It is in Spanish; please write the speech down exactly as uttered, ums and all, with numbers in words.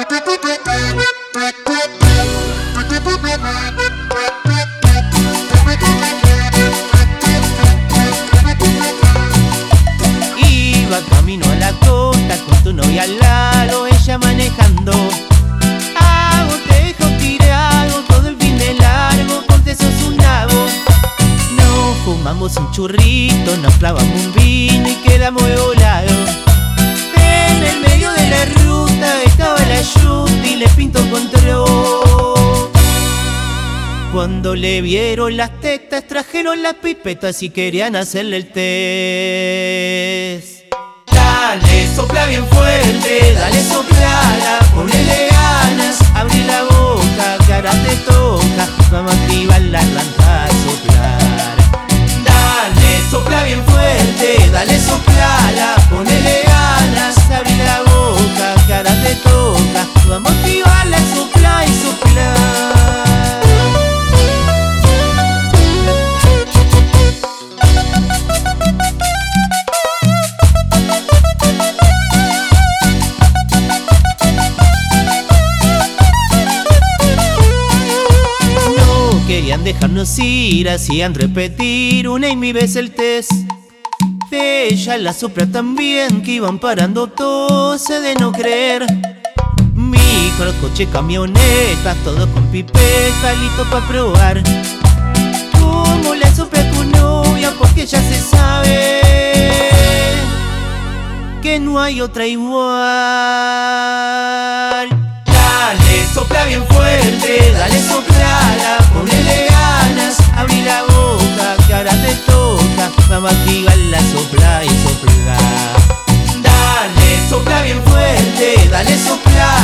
Iba camino a la costa con tu novia al lado, ella manejando. A vos te dejo tirado todo el fin de largo porque sos un nabo. Nos fumamos un churrito, nos clavamos un vino y quedamos volados. En el medio de la ruta estaba la yuta y le pintó control. Cuando le vieron las tetas trajeron las pipetas y querían hacerle el test. Dale, sopla bien fuerte, dale soplala, ponele ganas, abrí la boca, que ahora te toca, vamos a activar la arranca a soplar. Dale, sopla bien fuerte, dale soplala, ponele ganas, abrí la boca, que ahora te toca, vamos a activarla, soplar y soplar. Querían dejarnos ir, hacían repetir una y mil veces el test. De ella la sopla también, que iban parando tose de no creer. Micro, coche, camionetas, todos con pipeta, listo pa' probar. Cómo le sopla a tu novia, porque ya se sabe que no hay otra igual. Dale, sopla bien fuerte, dale soplala, ponele ganas, abrí la boca, que ahora te toca, vamos a activarla, sopla y sopla. Dale, sopla bien fuerte, dale sopla.